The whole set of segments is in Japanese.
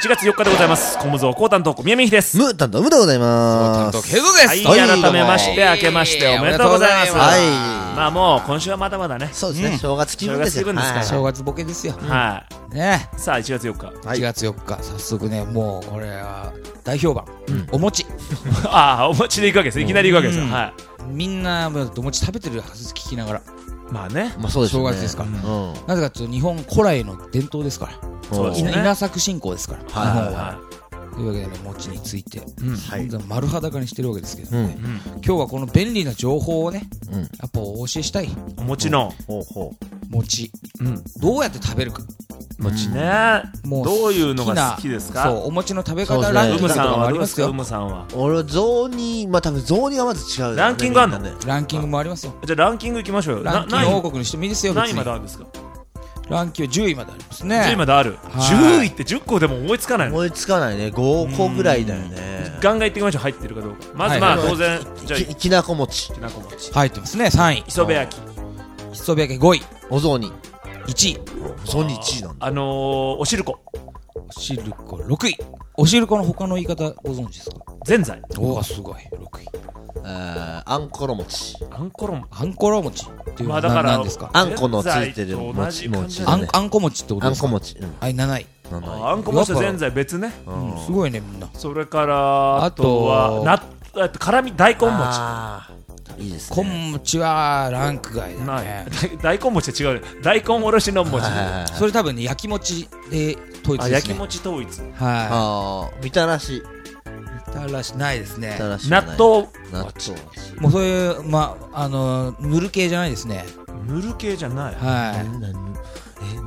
1月4日でございます。コムゾーコータントーク宮見です。 ムータンとムでございます。 ケゾです。 はい、改めまして明けましておめでとうございます。 はい。 まあもう今週はまだまだね。 そうですね。正月気分ですよ。 正月ボケですよ。 はい。 ね。 さあ1月4日。 1月4日早速ね、もうこれは大評判。お餅。 ああ、お餅でいくわけです。いきなりいくわけですよ。はい。 みんなお餅食べてるはず聞きながら。 まあね。 まあそうですね。 正月ですから。なぜかというと日本古来の伝統ですから。 そうですね。 稲作信仰ですから。日本は。というわけでね、餅について丸裸にしてるわけですけどね、今日はこの便利な情報をね、やっぱお教えしたい。 お餅の餅、どうやって食べるか。 餅ね、どういうのが好きですか。 そうお餅の食べ方ランキングとかもありますよ。 俺は雑煮、まあ多分雑煮がまず違う。 ランキングあるの。 ランキングもありますよ。 じゃあランキングいきましょうよ。 ランキング王国にしてもいいですよ。 何位まであるんですか。 ランキング10位までありますね。 10位まである。10位って10個でも思いつかないの。 思いつかないね。5個ぐらいだよね。 ガンガンいってきましょう。入ってるかどうか。まずまあ当然じゃあきなこ餅入ってますね。3位磯辺焼き。 磯辺焼き5位。 お雑煮 1位。 お雑煮1位なんだ。 おしるこ。 おしるこ6位。おしるこの他の言い方ご存知ですか。 ぜんざい。 おおすごい。6位。 あんころ餅。 あんころ餅っていうのは何ですか。 あんこのついてる餅。 あんこ餅ってことですか。 あんこ餅。 はい、7位。 あんこ餅とぜんざい別ね。 すごいねみんな。 それからあとは辛み大根餅。 いいですね。 こん餅はランク外だね。 大根餅は違う。大根おろしの餅。 それ多分ね焼き餅で統一ですね。 焼き餅統一。 はい。 みたらし。 みたらしないですね。 納豆餅。 もうそういうぬる系じゃないですね。 ぬる系じゃない。 はい。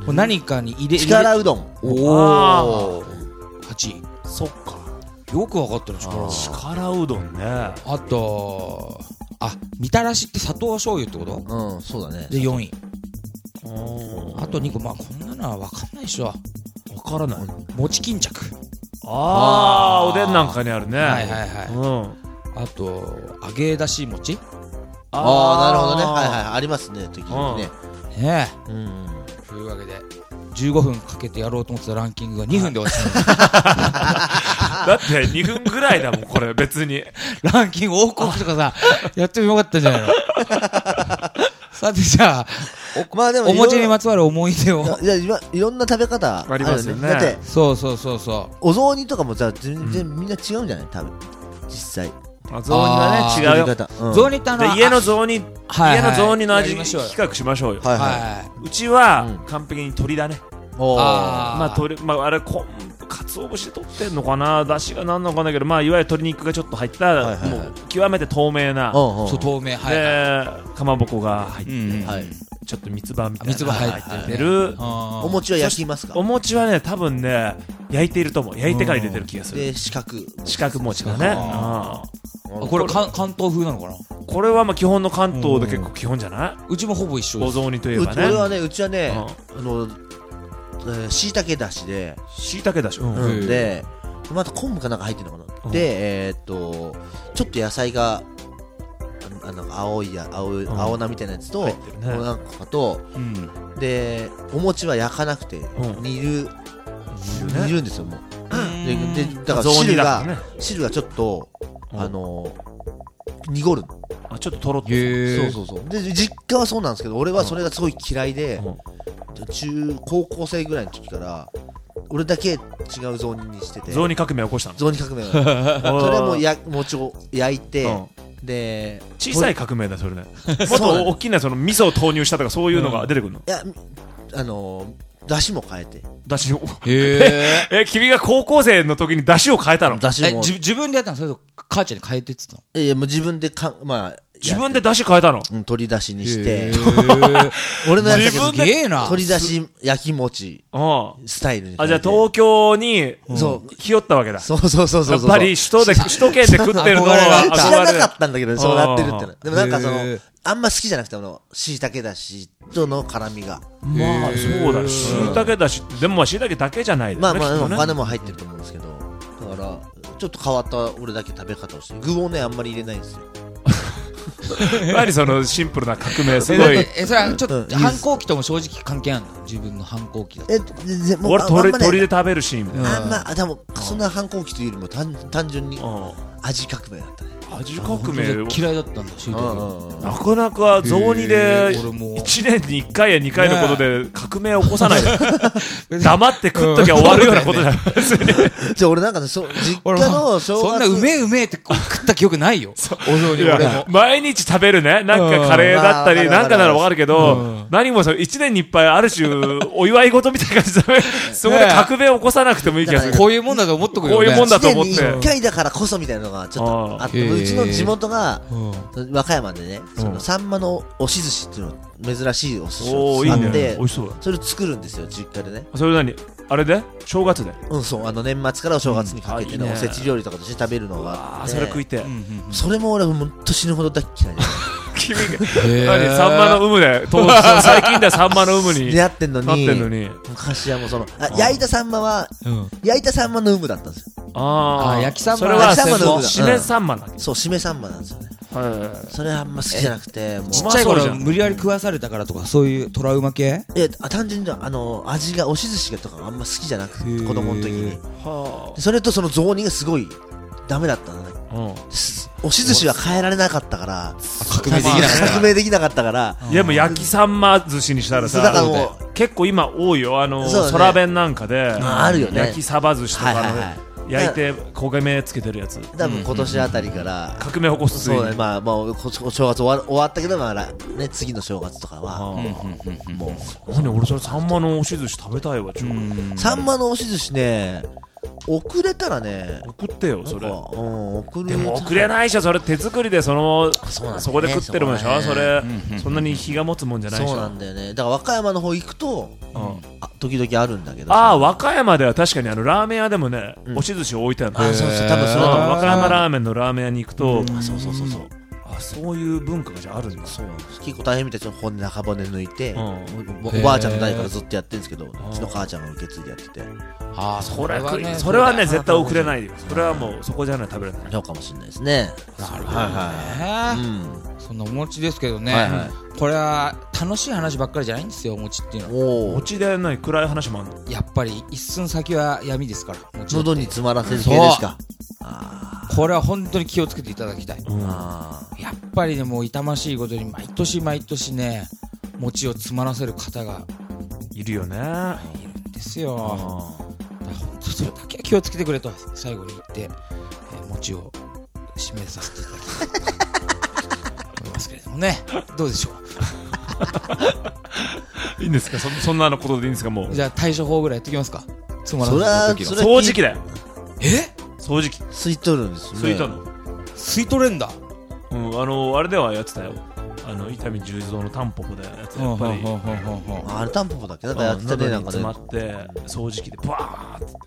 何かに入れ力うどん。 おお。8位。 そっか。 よくわかったね。 力うどんね。 あとみたらしって砂糖醤油ってこと。 うん、そうだね。 で4位。あと2個、まあこんなのはわかんないでしょ。 わからない。 餅巾着。 おでんなんかにあるね。 はいはいはい。あと揚げ出し餅。 なるほどね。はいはい、ありますね時々ね。 ねえ。というわけで15分かけてやろうと思ってたランキングが2分で終わっちゃう。 だって2分ぐらいだもんこれ別に。 ランキング王国とかさやってもよかったんじゃないの。さてじゃあお餅にまつわる思い出を。 いやいろんな食べ方ありますよね。 だってそうお雑煮とかもさ全然みんな違うんじゃない多分実際。 雑煮はね違うよ。 雑煮って家の雑煮の味比較しましょうよ。うちは完璧に鶏だね。まああれかつお節で取ってんのかな、出汁がなんのかなけど、まあいわゆる鶏肉がちょっと入ったもう極めて透明な透明でかまぼこが入ってちょっと三つ葉みたいな入ってる。 お餅は焼きますか。 お餅はね多分ね焼いていると思う。焼いてから入れてる気がする。 で四角餅だね。 これ関東風なのかな。 これはまあ基本の関東で結構基本じゃない。 うちもほぼ一緒です。 お雑煮といえばね。 うちはねしいたけだしででまた昆布かなんか入ってるのかな。でちょっと野菜が青菜みたいなやつとなんかとでお餅は焼かなくて煮るんですよもう。でだから汁がちょっと濁る。 ちょっととろっと。 そうで実家はそうなんですけど、俺はそれがすごい嫌いで高校生ぐらいの時から俺だけ違う雑煮にしてて。 雑煮革命を起こしたの。 雑煮革命それはもう餅を焼いてで小さい革命だそれね。もっと大きなその味噌を投入したとかそういうのが出てくるの。 いや出汁も変えて。 出汁を君が高校生の時に出汁を変えたの。 自分でやったの。それと母ちゃんに変えてって言ったの。 いやもう自分で自分で出汁変えたの。 鶏出汁にして俺のやつだけど鶏出汁焼き餅スタイルに。 じゃあ東京に来よったわけだ。 そうやっぱり首都圏で食ってるのは知らなかったんだけどそうなってるって。でもなんかあんま好きじゃなくてしいたけだしとの辛みが。 まあそうだ。しいたけだしでもしいたけだけじゃない。 まあ他でも入ってると思うんですけど、だからちょっと変わった俺だけ食べ方をして具をねあんまり入れないんですよ。 何そのシンプルな革命すごい。 それはちょっと反抗期とも正直関係あるの？自分の反抗期だ。 俺鳥で食べるシーン。 でもそんな反抗期というよりも単純に味革命だったね。 味革命嫌いだったんだ。 なかなか雑煮で1年に1回や2回のことで革命を起こさないで黙って食っときゃ終わるようなことじゃない。 じゃあ俺なんかね、実家の正月そんなうめえって食った記憶ないよ。お雑煮俺も毎日食べるね、なんかカレーだったりなんかならわかるけど、何も1年に1回ある種お祝い事みたいな感じでそこで革命を起ここさなくてもいい気がする。 こういうもんだと思っとくよね。 こういうもんだと思って。 1年に1回だからこそみたいなのがちょっとあって、うちの地元が和歌山でね、そのサンマの押し寿司っていうの珍しいお寿司をあって、それを作るんですよ、実家でね。 それ何あれで正月で？ そう、年末からお正月にかけてのおせち料理とかとして食べるのがそれ食いて。 それも俺ほんと死ぬほど大嫌いで。 君が何サンマの有無で最近ではサンマの有無に出会ってんのに昔はもうその焼いたサンマの有無だったんですよ。 焼きサンマ。 それは締めサンマなんです。 そう、締めサンマなんですよね。それはあんま好きじゃなくて、 ちっちゃい頃無理やり食わされたからとかそういうトラウマ系？ 単純に味が押し寿司とかあんま好きじゃなくて、子供の時に。それとその雑煮がすごいダメだったのね。押し寿司は変えられなかったから革命できなかったから。 いやもう焼きサンマ寿司にしたらさ、結構今多いよ、空弁なんかであるよね、 焼きサバ寿司とか焼いて焦げ目つけてるやつ。 多分今年あたりから革命起こす。 そうね、まあお正月終わったけど、まあね、次の正月とかはもう俺それサンマの押し寿司食べたいわ。 サンマの押し寿司ね、送れたらね、 送ってよそれ。でも送れないでしょ、それ手作りでそこで食ってるもんでしょ。それそんなに日が持つもんじゃないでしょ。 そうなんだよね。だから和歌山の方行くと時々あるんだけど。 和歌山では確かにラーメン屋でもね、押し寿司置いてあるの。 そうそう、多分それ和歌山ラーメンのラーメン屋に行くと、 そういう文化がじゃあるんだ。 結構大変みたいな。中骨抜いて、おばあちゃんの代からずっとやってるんですけど、うちの母ちゃんが受け継いでやってて。 それはね絶対送れないよ。それはもうそこじゃないと食べれない。 そうかもしれないですね。 なるほどね。そんなお餅ですけどね、これは楽しい話ばっかりじゃないんですよ、お餅っていうのは。 お餅でない暗い話もあるの？ やっぱり一寸先は闇ですから。 喉に詰まらせる系ですか。 これは本当に気をつけていただきたい。やっぱりね、もう痛ましいことに毎年ね、餅を詰まらせる方がいるよね。 いるんですよ。本当それだけは気をつけてくれと最後に言って、餅を締めさせていただきたいと思いますけれどもね。どうでしょう。いいんですか、そんなのことでいいんですか。もうじゃあ対処法ぐらいやってきますか。 詰まらせる時の掃除機だよ。掃除機吸い取るんですよね。 吸い取れんだ。 あれではやってたよ。伊丹十三のタンポポでやってた。やっぱりあれタンポポだっけ、なんかやってたね。なんか詰まって掃除機でバーって。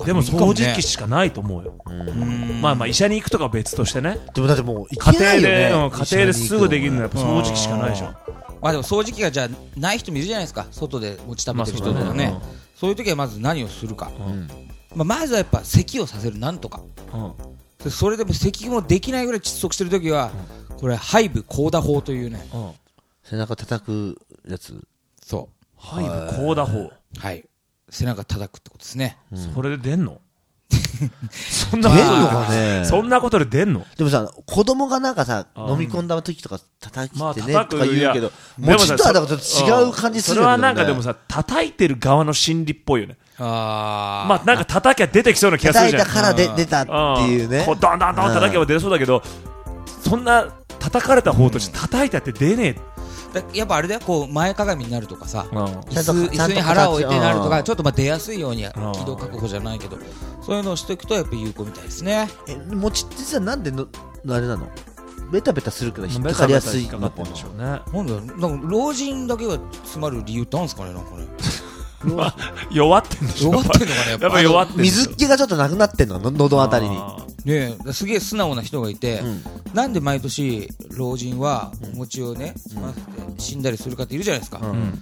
でも掃除機しかないと思うよ。まあ医者に行くとかは別としてね。 でもだってもう家庭ですぐできるのはやっぱ掃除機しかないでしょ。 まあでも掃除機がじゃあない人もいるじゃないですか。外で持ち食べてる人とかね。そういう時はまず何をするか。まずはやっぱ咳をさせる、なんとか。それでも咳もできないぐらい窒息してる時は、これ背部コーダ法というね、 背中叩くやつ。 そう、 背部コーダ法。 はい、背中叩くってことですね。 それで出んの？ そんなことで出んの？ でもさ、子供がなんかさ、飲み込んだ時とか叩きってねとか言うけど、餅とはだから違う感じする。 それはなんかでもさ、叩いてる側の心理っぽいよね。なんか叩きゃ出てきそうな気がするじゃん。 叩いたから出たっていうね。 こうドンドンドン叩けば出そうだけど、そんな叩かれた方として叩いたって出ねえ。やっぱあれだよ、こう前かがみになるとかさ、椅子に腹を置いてなるとか、ちょっと出やすいように気道確保じゃないけど、そういうのをしておくとやっぱ有効みたいですね。 餅ってさ、なんであれなの？ベタベタするから引っかかりやすいなってんでしょうね。 なんか老人だけが詰まる理由ってあるんですかね、なんかね。 弱ってんでしょ。 弱ってんのかね、 やっぱ弱ってん。 水っ気がちょっとなくなってんの、喉あたりに。 ねえ、すげえ素直な人がいて、なんで毎年老人はお餅をね、済ませて死んだりするかっているじゃないですか。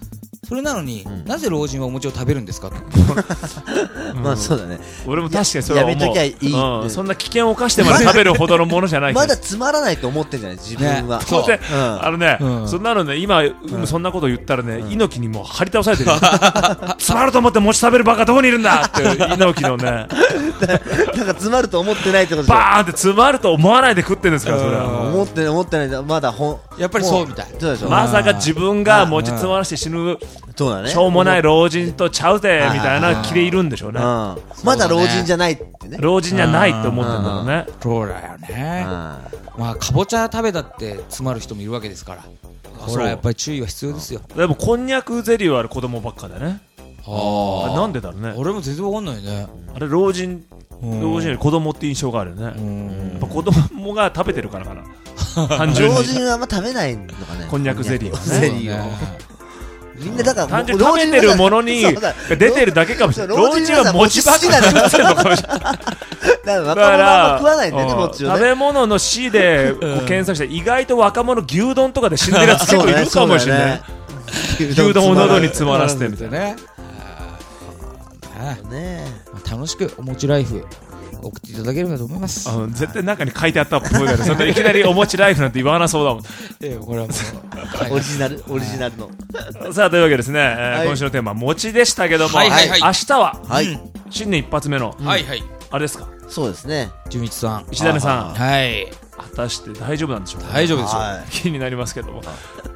それなのになぜ老人はお餅を食べるんですかと。 まあそうだね。 俺も確かにそれは思う。 やめときゃいい。 そんな危険を冒してまで食べるほどのものじゃない。 まだつまらないと思ってんじゃない自分は。 そうで、そんなのね、今そんなこと言ったらね、猪木にもう張り倒されてる。つまると思って餅食べるバカどこにいるんだって猪木のね。 なんかつまると思ってないってこと。 バーンってつまると思わないで食ってんですからそれは。 思ってないまだやっぱりそうみたい。 まさか自分が餅つまらして死ぬしょうもない老人とちゃうぜみたいな気でいるんでしょうね。 まだ老人じゃないってね。 老人じゃないって思ってんだろうね。 そうだよね。まあかぼちゃ食べたって詰まる人もいるわけですから、これはやっぱり注意は必要ですよ。 でもこんにゃくゼリーはあれ子供ばっかだね。なんでだろうね。 俺も全然わかんないね。 あれ老人より子供って印象があるよね。やっぱ子供が食べてるからかな。単純に老人はあんま食べないのかね。 こんにゃくゼリーはね。 ゼリーをみんなだから単純に食べてるものに出てるだけかもしれない。老人は餅ばっかり食べてるのかもしれない。 だから食わないんだよね、餅をね。 食べ物のCで検索したら意外と若者牛丼とかで死んでるやつ結構いるかもしれない。牛丼を喉に詰まらせてみたいな。 楽しくお餅ライフ送っていただければと思います。 絶対中に書いてあったっぽいからそんないきなりお餅ライフなんて言わなそうだもん。 これはもうオリジナルの。 さあというわけですね、今週のテーマ餅でしたけども、明日は新年一発目のあれですか。 そうですね。 純一さん、 石種さん、 はい。 果たして大丈夫なんでしょうか。 大丈夫でしょう。 気になりますけども、